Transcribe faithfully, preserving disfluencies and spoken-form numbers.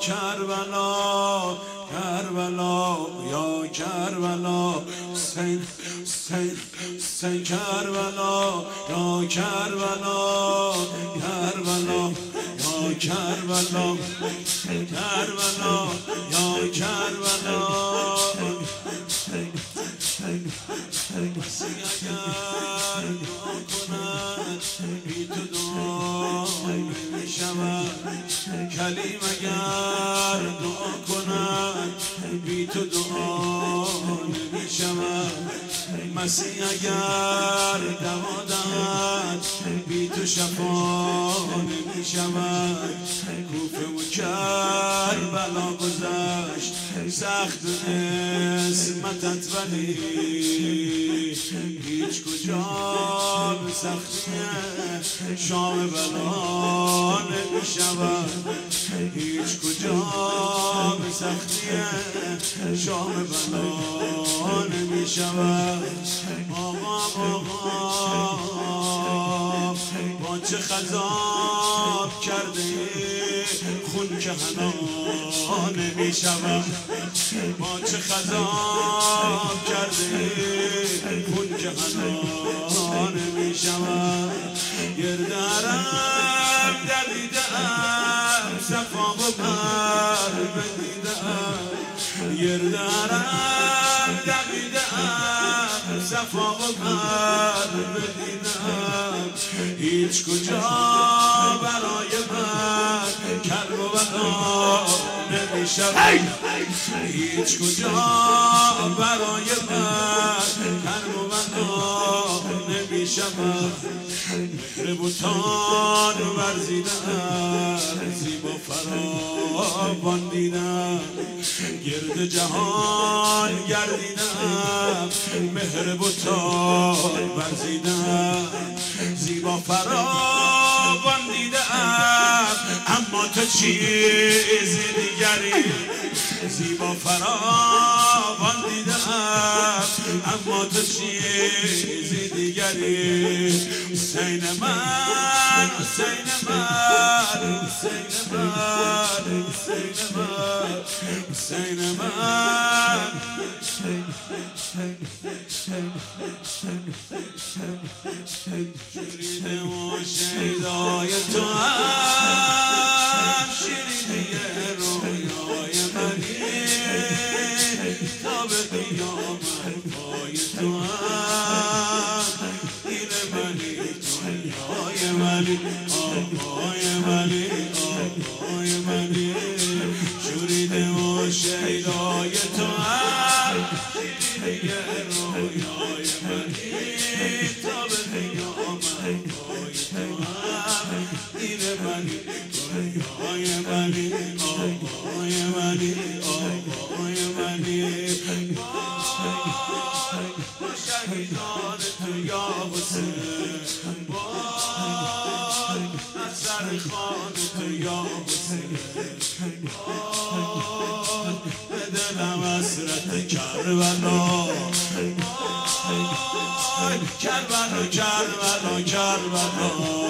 کربلا کربلا یا کربلا حسین حسین حسین کربلا یا کربلا کربلا یا کربلا کربلا یا کربلا کسی اگر دعا کند بی تو دعا نمی شود کلیم اگر دعا کند بی تو دعا نمی شود مسیح اگر دوا دهد بی تو شفا نمی شود کوفه و کربلا گذشت سخت اسمتت ولی هیچ کجا به سختی شام بلا نمی شود هیچ کجا به سختی شام بلا نمی شود آقا آقا با چه خضاب کرده خون که حنا نمی شود با چه خضاب کرده خون که حنا نمی شود گرد عرب دویده‌ام صفا و بر بدیده‌ام گرد عرب دویده‌ام صفا و بر بدیده‌ام هیچ کجا برای من کرب و بلا نمی شود هیچ کجا برای من کرب و بلا نمی شود مهر بتان ورزیدم زیبا فراوان دیدم گرد جهان گردیدم مهر بتان ورزیدم زیبا فراوان دیدم اما تو چیز دیگری زیبا فراوان دیدم اما تو چیز دیگری حسین من حسین من حسین من حسین من حسین من شیرین و شیدای تو هم شیرینی رویای منی تا به قیامت پای تو هم این منی دنیای منی آقای منی آقای منی شیرین و شیدای تو هم شیرینی رویای منی تا به قیامت پای تو هم این منی دنیای منی آقای منی آقای منی با شهیدان تو یا حسین با نصر خان تو یا حسین به دلم حسرت کربلا کربلا کربلا کربلا